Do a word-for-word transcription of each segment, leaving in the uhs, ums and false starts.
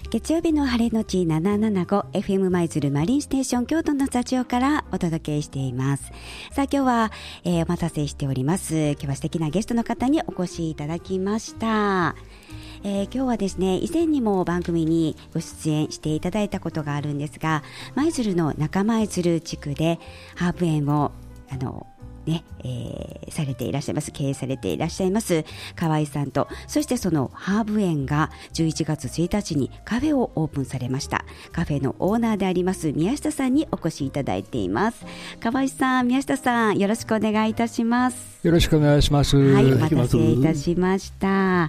月曜日の晴れのち ななななご エフエム 舞鶴マリンステーション京都のスタジオからお届けしています。さあ今日は、えー、お待たせしております。今日は素敵なゲストの方にお越しいただきました。えー、今日はですね、以前にも番組にご出演していただいたことがあるんですが、舞鶴の中舞鶴地区でハーブ園をあのねえー、されていらっしゃいます経営されていらっしゃいます河合さんと、そしてそのハーブ園がじゅういちがつついたちにカフェをオープンされました。カフェのオーナーであります宮下さんにお越しいただいています。河合さん、宮下さん、よろしくお願いいたします。 よろしくお願いします。 はい、お待たせいたしました。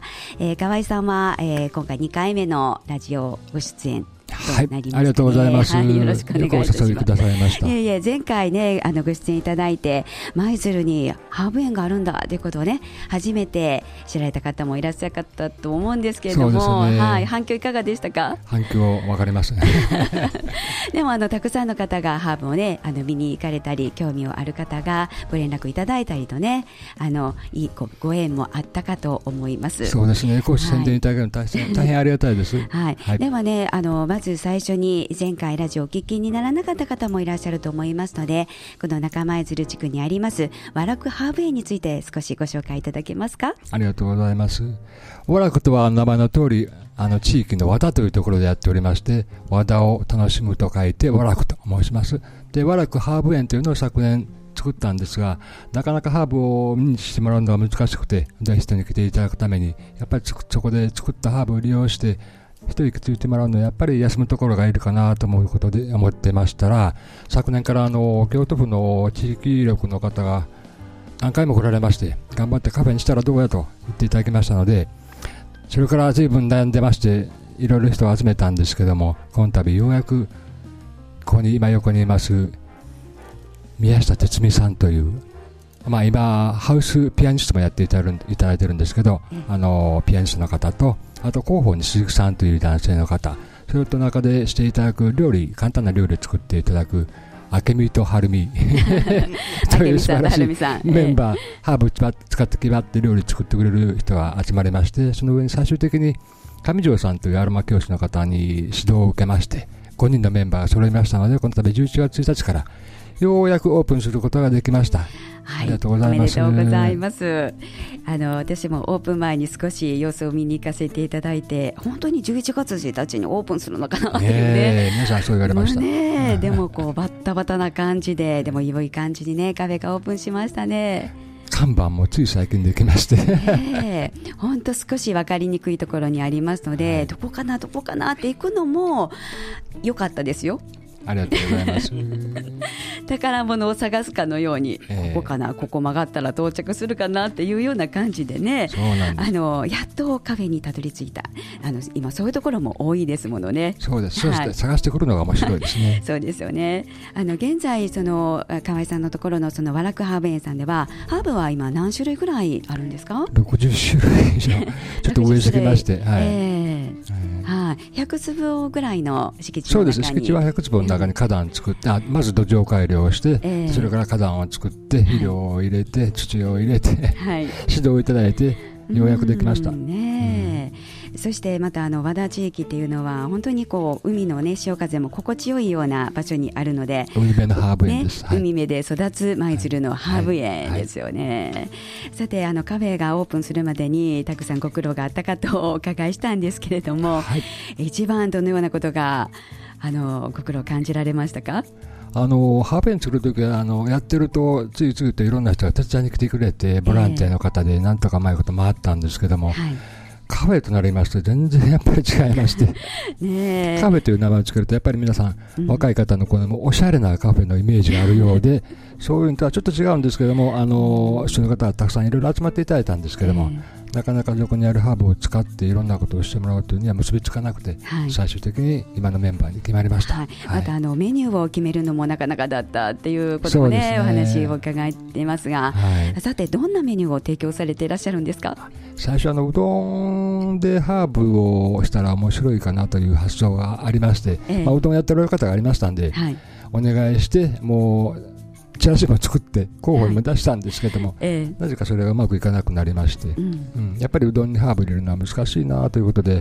えー、河合さんは、えー、今回にかいめのラジオご出演はい、ありがとうございます。 はい、よろしくお願いいたします。 よくお誘いくださいました。 いえいえ、前回ね、あのご出演いただいて、舞鶴にハーブ園があるんだということをね、初めて知られた方もいらっしゃるかったと思うんですけれども、 そうですね、 はい、反響いかがでしたか？ 反響分かりますね。 でもあのたくさんの方がハーブをね、あの見に行かれたり、興味のある方がご連絡いただいたりとね、あのいいご、ご縁もあったかと思います。 そうですね、こう宣伝いただけるの大変、はい、大変ありがたいです。 はいはい、ではね、あのまず最初に前回ラジオをお聞きにならなかった方もいらっしゃると思いますので、この中舞鶴地区にあります和楽ハーブ園について少しご紹介いただけますか？ ありがとうございます。和楽とは名前の通り、あの地域の和田というところでやっておりまして、和田を楽しむと書いて和楽と申します。で、和楽ハーブ園というのを昨年作ったんですが、なかなかハーブを見にしてもらうのが難しくて、大人に来ていただくためにやっぱりそこで作ったハーブを利用して一息ついてもらうのはやっぱり休むところがいるかなと思うことで思ってましたら、昨年からあの京都府の地域力の方が何回も来られまして、頑張ってカフェにしたらどうやと言っていただきましたので、それから随分悩んでまして、いろいろ人を集めたんですけども、この度ようやくここに今横にいます宮下哲美さんという、まあ、今ハウスピアニストもやっていただいてるんですけど、あのピアニストの方と、あと広報に鈴木さんという男性の方、それと中でしていただく料理、簡単な料理を作っていただく明美と晴美という素晴らしいメンバー、ハーブを使って決まって料理作ってくれる人が集まりまして、その上に最終的に上条さんというアロマ教師の方に指導を受けまして、ごにんのメンバーが揃いましたので、この度じゅういちがつついたちからようやくオープンすることができました。 はい、 ありがとうございます。 おめでとうございます。あの私もオープン前に少し様子を見に行かせていただいて、本当にじゅういちがつついたちにオープンするのかなっていうね、 皆さんそう言われました、 ね、でもこうバッタバタな感じで、でも良い感じにねカフェがオープンしましたね。 看板もつい最近できましてね、本当少し分かりにくいところにありますので、はい、どこかなどこかなって行くのも良かったですよ。 ありがとうございます宝物を探すかのように、 えー、 ここかな、ここ曲がったら到着するかなっていうような感じでね、 そうなんです。 あのやっとカフェにたどり着いた。あの今そういうところも多いですものね。 そうです、はい、そうして探してくるのが面白いですねそうですよね。あの現在その河合さんのところのその和楽ハーブ園さんでは、ハーブは今何種類ぐらいあるんですか？ ろくじゅっしゅるい以上ちょっと植えすぎまして、はい、 えーはい、ひゃくつぶぐらいの敷地の中に。 そうです、敷地はひゃくつぶの中に花壇作って、あまず土壌改良して、 えー、 それから花壇を作って肥料を入れて、はい、土を入れて、はい、指導をいただいてようやくできました。 ね、うん、そしてまたあの和田地域っていうのは本当にこう海の、ね、潮風も心地よいような場所にあるので、 海辺のハーブ園です、 ね、はい、海辺で育つ舞鶴のハーブ園ですよね、はいはいはい、さてあのカフェがオープンするまでにたくさんご苦労があったかとお伺いしたんですけれども、はい、一番どのようなことがあのご苦労を感じられましたか？ あのハーブ園作るときはあのやってるとついついといろんな人が手伝いに来てくれて、ボランティアの方でなんとかうまいこと回ったんですけども、えーはい、カフェとなりますと全然やっぱり違いましてね、カフェという名前をつけるとやっぱり皆さん、うん、若い方のこのおしゃれなカフェのイメージがあるようでそういうのとはちょっと違うんですけども、あのそういう方がたくさんいろいろ集まっていただいたんですけども、えーなかなかそこにあるハーブを使っていろんなことをしてもらうというには結びつかなくて、はい、最終的に今のメンバーに決まりました、はいはい、 またあのメニューを決めるのもなかなかだったっていうことも ね, ねお話を伺っていますが、はい、さてどんなメニューを提供されていらっしゃるんですか？ 最初あのうどんでハーブをしたら面白いかなという発想がありまして、ええまあ、うどんやっておられる方がありましたんで、はい、お願いしてもうチラシも作って候補にも出したんですけども、はいええ、なぜかそれがうまくいかなくなりまして、うんうん、やっぱりうどんにハーブ入れるのは難しいなということで、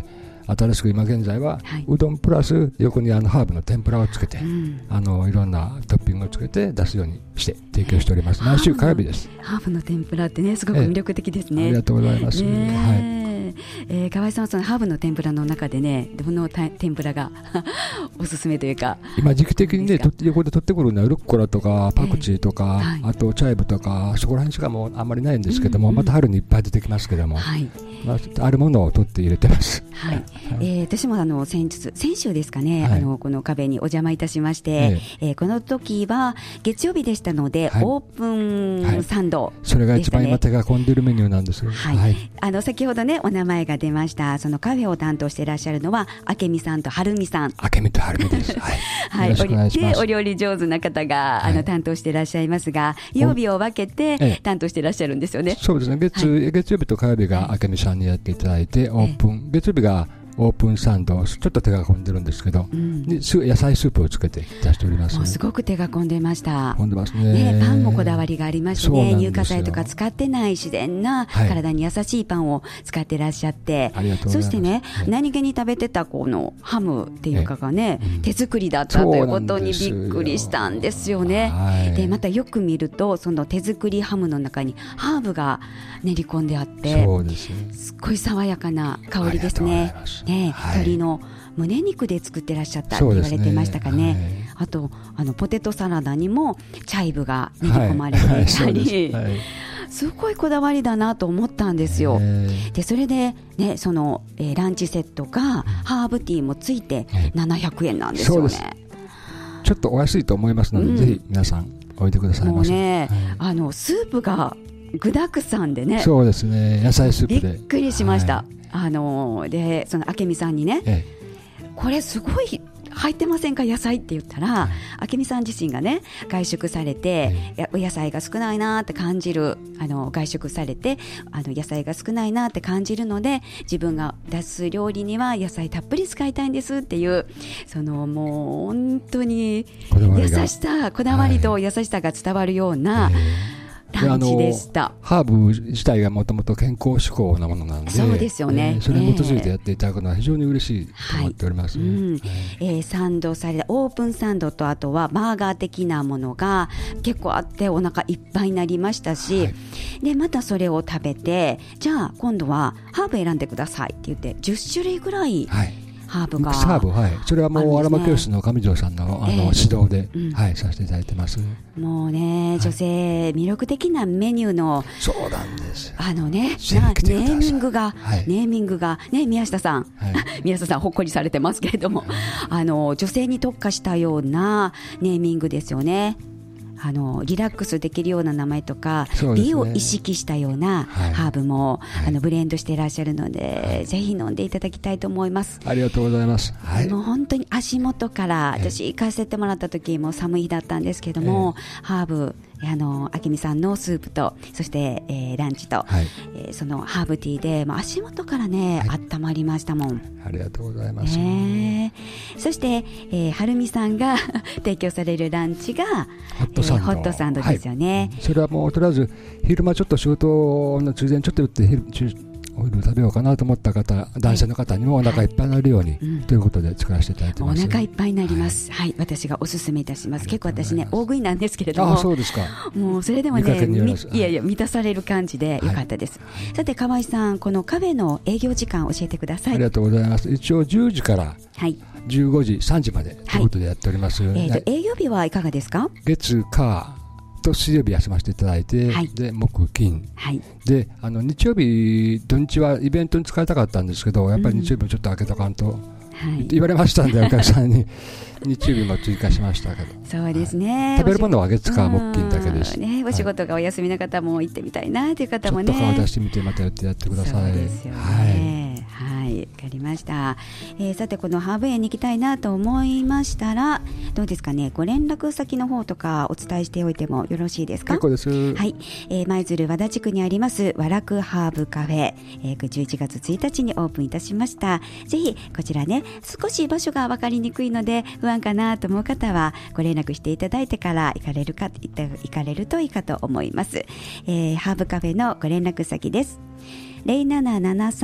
新しく今現在は、はい、うどんプラス横にあのハーブの天ぷらをつけて、うん、あのいろんなトッピングをつけて出すようにして提供しております。毎週火曜日です。 ハーブの天ぷらってね、すごく魅力的ですね。 ありがとうございます。ね、はい。 えー、河合さんはそのハーブの天ぷらの中でね、どの天ぷらがおすすめというか。 今時期的にね、と横で取ってくるのはルッコラとかパクチーとか、えーはい、あとチャイブとかそこら辺しかもうあんまりないんですけども、うんうん、また春にいっぱい出てきますけども、はい、まあ、あるものを取って入れてます。 はい。えー、私もあの先日先週ですかね、はい、あのこの壁にお邪魔いたしまして、えーえー、この時は月曜日でしたので、はい、オープンサンド、ね、はい、 それが一番今手が込んでいるメニューなんです。 はい。はい、あの先ほどねお名前が出ました。そのカフェを担当していらっしゃるのは明美さんと晴美さん。 明美と晴美です。はい。はい、よろしくお願いします。 お料理上手な方が、はい、あの担当していらっしゃいますが、曜日を分けて担当していらっしゃるんですよね。 そうですね。月、はい、月曜日と火曜日が明美さんにやっていただいて、オープン、月曜日がオープンサンド、ちょっと手が込んでるんですけど、うん、野菜スープをつけて出しております。 もうすごく手が込んでました。 込んでますね。 ね、パンもこだわりがありましてね、乳化剤とか使ってない自然な体に優しいパンを使ってらっしゃって、はい、そしてね、はい、何気に食べてたこのハムっていうかがね、うん、手作りだったということにびっくりしたんですよね。はい、でまたよく見るとその手作りハムの中にハーブが練り込んであって、そうですね、すっごい爽やかな香りですね。ね、はい、鶏の胸肉で作ってらっしゃったって言われてましたかね。はい、あとあのポテトサラダにもチャイブが練り込まれていたり、はいはい、すごいこだわりだなと思ったんですよ。でそれで、ね、その、えー、ランチセットがハーブティーもついてななひゃくえんなんですよね。そうです。 ちょっとお安いと思いますので、うん、ぜひ皆さんおいでくださいませ。 もうね、はい、あのスープが具だくさんでね。 そうですね、野菜スープでびっくりしました。はい、あのでその明美さんにね、ええ、これすごい入ってませんか野菜って言ったら、はい、明美さん自身がね外食されて、ええ、野菜が少ないなって感じる、あの外食されてあの野菜が少ないなって感じるので、自分が出す料理には野菜たっぷり使いたいんですっていう、そのもう本当に優しさ、こだわりと優しさが伝わるような、はい、えランチでした。 ハーブ自体がもともと健康志向なものなので、 そうですよね、 えー、それに基づいてやっていただくのは非常に嬉しいと思っております、ね。はい、うん、 えー、サンドされたオープンサンドと、あとはバーガー的なものが結構あってお腹いっぱいになりましたし、はい、でまたそれを食べて、じゃあ今度はハーブ選んでくださいって言ってじゅっしゅるいぐらい、はい、ハーブがハーブ、はい、それはもうアロマ教室の上条さん の, あの、えー、指導で、うん、はい、させていただいてます。 もうね、女性魅力的なメニューの、 そうなんですあのね、ネーミングが、はい、ネーミングがね、宮下さん、はい、宮下さんほっこりされてますけれども、あの女性に特化したようなネーミングですよね。あのリラックスできるような名前とか、ね、美を意識したようなハーブも、はい、あのブレンドしていらっしゃるので、はい、ぜひ飲んでいただきたいと思います。 ありがとうございます。はい、もう本当に足元から、私行かせてもらった時も寒い日だったんですけども、えー、ハーブ、あの明美さんのスープと、そして、えー、ランチと、はい、えー、そのハーブティーで、まあ、足元からね、はい、温まりましたもん。 ありがとうございます。 ね、そして、えー、晴美さんが提供されるランチがホットサンド、えー、 ホットサンドですよね。 はい、それはもうとりあえず昼間ちょっと仕事のついでにちょっと寄って昼お昼食べようかなと思った方、男性の方にもお腹いっぱいになるように、はい、うん、ということで作らせていただいてます。 お腹いっぱいになります。はい、はい、私がおすすめいたします。結構私ね大食いなんですけれども、 あ、そうですか。 もうそれでもね、いやいや満たされる感じでよかったです。はい、さて河合さん、このカフェの営業時間教えてください。 ありがとうございます。一応じゅうじからじゅうごじ、さんじまでということでやっております。はい、 えー、と営業日はいかがですか？ 月火と水曜日休ませていただいて、はい、で木金、はい、であの日曜日土日はイベントに使いたかったんですけど、やっぱり日曜日もちょっと開けとかんと、うん、言われましたんで、お客さんに日曜日も追加しましたけど、 そうですね、 はい、食べるものは月火木金だけです、 ね、お仕事がお休みの方も行ってみたいなという方もね、 ちょっと顔出してみてまたやってやってください。 そうですよね、はい、はい、わかりました。えー、さてこのハーブ園に行きたいなと思いましたら、どうですかね、ご連絡先の方とかお伝えしておいてもよろしいですか？ 結構です。 はい、えー、舞鶴和田地区にあります和楽ハーブカフェ、えー、じゅういちがつついたちにオープンいたしました。ぜひこちらね、少し場所が分かりにくいので不安かなと思う方はご連絡していただいてから行かれるか行かれるといいかと思います。えー、ハーブカフェのご連絡先です。ゼロななななさん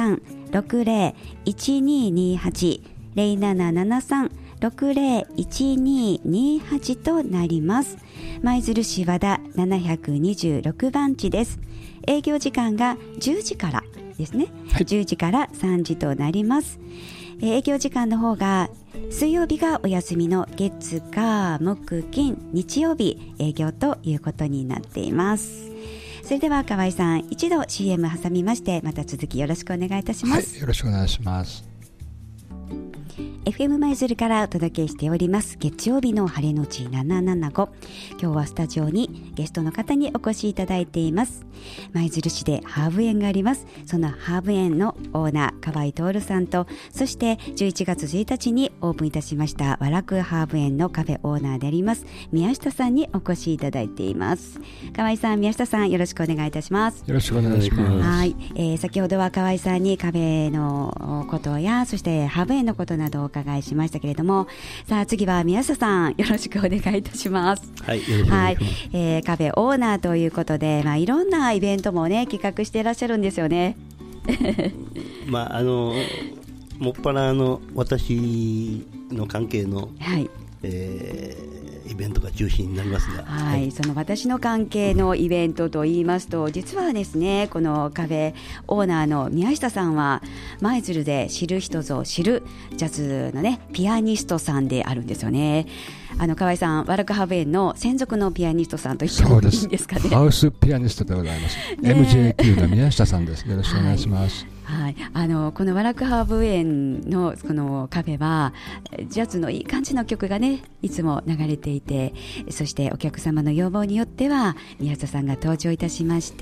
ろくぜろ いちにーにーはち ゼロななななさん ろくぜろ いちにーにーはちとなります。舞鶴市和田ななひゃくにじゅうろくばん地です。営業時間がじゅうじからですね、はい、じゅうじからさんじとなります。営業時間の方が水曜日がお休みの月火木金日曜日営業ということになっています。それでは河合さん、一度 シーエム 挟みましてまた続きよろしくお願いいたします。 はい、よろしくお願いします。 エフエム 舞鶴からお届けしております月曜日の晴れのちななななご。今日はスタジオにゲストの方にお越しいただいています。舞鶴市でハーブ園があります。そのハーブ園のオーナー河合徹さんと、そしてじゅういちがつついたちにオープンいたしました和楽ハーブ園のカフェオーナーであります宮下さんにお越しいただいています。河合さん、宮下さん、よろしくお願いいたします。 よろしくお願いします。 はい、えー、先ほどは河合さんにカフェのことやそしてハーブ園のことなどをお伺いしましたけれども、さあ次は宮下さん、よろしくお願いいたします。 はい、よろしくお願いします。 はい、えー、カフェオーナーということで、まあ、いろんなイベントもね企画していらっしゃるんですよね。 まああのもっぱらあの私の関係の、はい、えー、イベントが中心になりますが、 はいはい、その私の関係のイベントといいますと、実はですね、このカフェオーナーの宮下さんは舞鶴で知る人ぞ知るジャズのねピアニストさんであるんですよね。あの河合さん、和楽ハーブ園の専属のピアニストさんと言ってもいいんですかね。 ハウスピアニストでございます。エムジェーキュー の宮下さんです。よろしくお願いします。 はいはい、あのこの和楽ハーブ園のこのカフェはジャズのいい感じの曲がねいつも流れていて、そしてお客様の要望によっては宮下さんが登場いたしまして、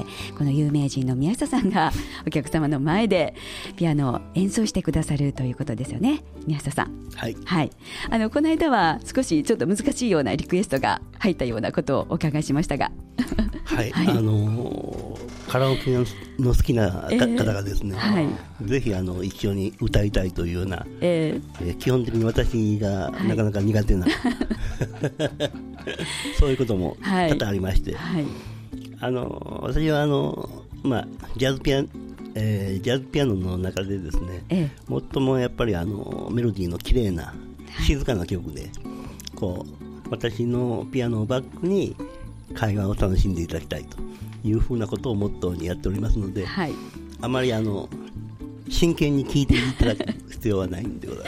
この有名人の宮下さんがお客様の前でピアノを演奏してくださるということですよね、宮下さん。 はい、はい、 あのこの間は少しちょっと難しいようなリクエストが入ったようなことをお伺いしましたがはい、はい、あのー、カラオケの好きな方がですね、えーはい、ぜひあの一緒に歌いたいというような、えーえー、基本的に私がなかなか苦手な、はい、そういうことも多々ありまして、はいはい、あの私はあの、まあ、ジャズピアノえー、ジャズピアノの中でですね、ええ、最もやっぱりあのメロディーの綺麗な静かな曲で、こう私のピアノをバックに会話を楽しんでいただきたいというふうなことをモットーにやっておりますので、はい、あまりあの真剣に聴いていただく必要はないんでございます。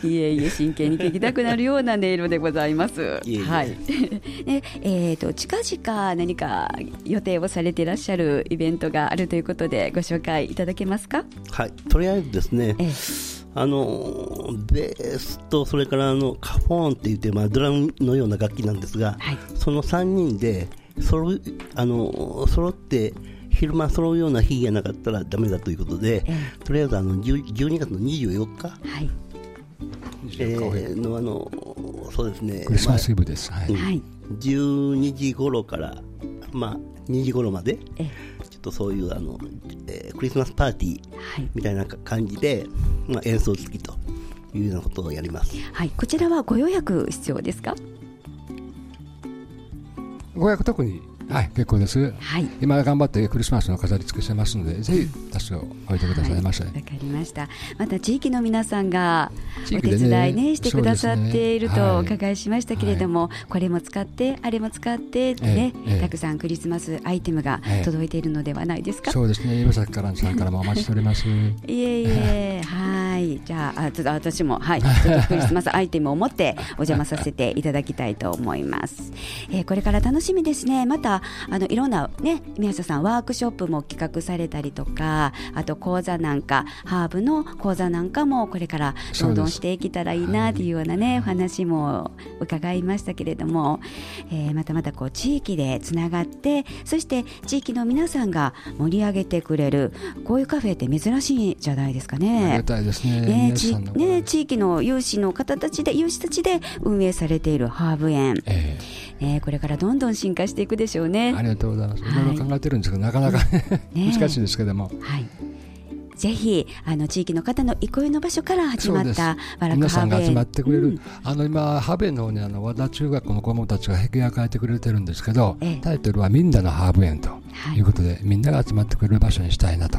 いえいえ、真剣に聴きたくなるような音色でございます。いえいえ、はい、ねえー、と近々何か予定をされていらっしゃるイベントがあるということでご紹介いただけますか。 はい、とりあえずですね、ええ、あのベースとそれからあのカフォーンっていって、まあ、ドラムのような楽器なんですが、はい、そのさんにんで揃うあの揃って昼間揃うような日がなかったらダメだということで、ええ、とりあえずあのじゅうにがつのにじゅうよっか、はい、えー、のあのそうですね、 クリスマスイブです、まあ、はい、 じゅうにじ頃から、まあ、にじ頃まで、ええ、ちょっとそういうあの、えー、クリスマスパーティーみたいな感じで、まあ、演奏付きというようなことをやります。 はい、こちらはご予約必要ですか。 ご予約特にはい、結構です、はい、今頑張ってクリスマスの飾り付けしてますので、ぜひ多少おいてくださいませ。わ、 はい、かりました。また地域の皆さんがお手伝い、ねね、してくださっているとお伺いしましたけれども、はい、これも使ってあれも使ってってね、ええええ、たくさんクリスマスアイテムが届いているのではないですか。 ええ、そうですね、岩崎からさんからもお待ちしておりますいえいえ、はい、じゃあ、あちょっと私も、はい、ちょっとクリスマスアイテムを持ってお邪魔させていただきたいと思います、えー、これから楽しみですね。またあのいろんな、ね、宮下さんワークショップも企画されたりとか、あと講座なんかハーブの講座なんかもこれからどんどんしていけたらいいなというような、ね、はい、お話も伺いましたけれども、えー、またまたこう地域でつながって、そして地域の皆さんが盛り上げてくれるこういうカフェって珍しいじゃないですかね。 ありがたいですね。 ね、地, ね地域の有志の方たちで有志たちで運営されているハーブ園、えーね、これからどんどん進化していくでしょうね。 ありがとうございます。いろいろ考えてるんですけど、はい、なかなか、ね、難しいですけども、はい、 ぜひあの地域の方の憩いの場所から始まった和楽ハーブ園、 皆さんが集まってくれる、うん、あの今ハーブ園の方にあの和田中学校の子どもたちが壁画を描いてくれてるんですけど、ええ、タイトルはみんなのハーブ園ということで、はい、みんなが集まってくれる場所にしたいなと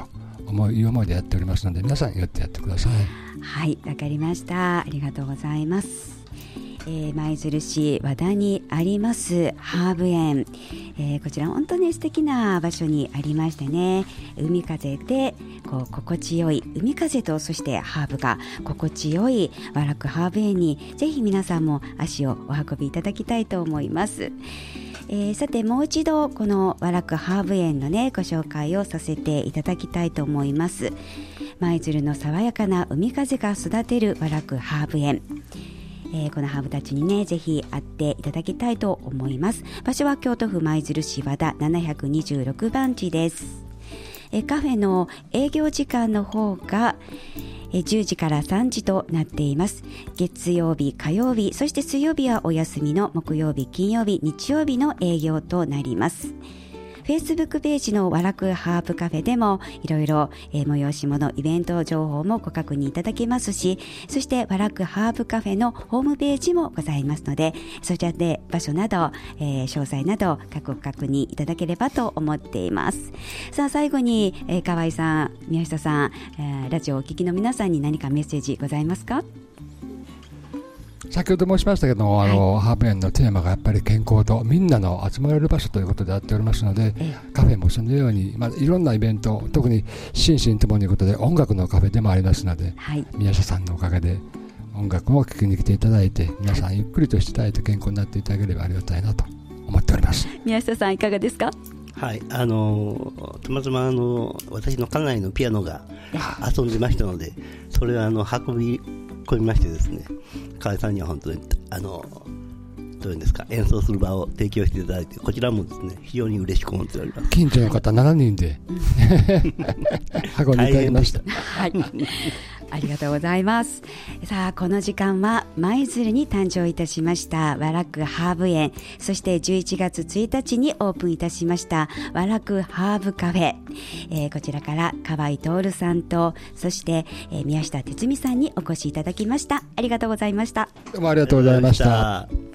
思い思いでやっておりますので、皆さん寄ってやってください。 はい、わかりました。ありがとうございます。えー、舞鶴市和田にありますハーブ園、えー、こちら本当に素敵な場所にありましてね、海風でこう心地よい、海風とそしてハーブが心地よい和楽ハーブ園にぜひ皆さんも足をお運びいただきたいと思います。えー、さてもう一度この和楽ハーブ園のねご紹介をさせていただきたいと思います。舞鶴の爽やかな海風が育てる和楽ハーブ園、えー、このハーブたちにねぜひ会っていただきたいと思います。場所は京都府舞鶴市和田ななひゃくにじゅうろくばん地です。えー、カフェの営業時間の方がえー、じゅうじからさんじとなっています。月曜日、火曜日、そして水曜日はお休みの木曜日、金曜日、日曜日の営業となります。Facebook ページの和楽ハーブカフェでもいろいろ、えー、催し物イベント情報もご確認いただけますし、そして和楽ハーブカフェのホームページもございますので、そちらで場所など、えー、詳細などご確認いただければと思っています。さあ最後に、えー、河合さん、宮下さん、えー、ラジオをお聞きの皆さんに何かメッセージございますか？ 先ほど申しましたけど、あの、はい、ハーブ園のテーマがやっぱり健康とみんなの集まれる場所ということであっておりますので、カフェもそのように、まあ、いろんなイベント、特に心身ともにということで音楽のカフェでもありますので、はい、宮下さんのおかげで音楽も聴きに来ていただいて、皆さんゆっくりとしていただいて健康になっていただければありがたいなと思っております。 宮下さんいかがですか？ はい、あのたまたまあの私の家内のピアノが遊んでましたので、それをあの運び込みましてですね、河合さんには本当にあのどういうんですか、演奏する場を提供していただいて、こちらもですね非常に嬉しく思っております。 近所の方しちにんで運んでいただきました。 はい、ありがとうございます。さあこの時間は舞鶴に誕生いたしました和楽ハーブ園、そしてじゅういちがつついたちにオープンいたしました和楽ハーブカフェ、えー、こちらから河合徹さんとそして、えー、宮下哲美さんにお越しいただきました。ありがとうございました。 どうもありがとうございました。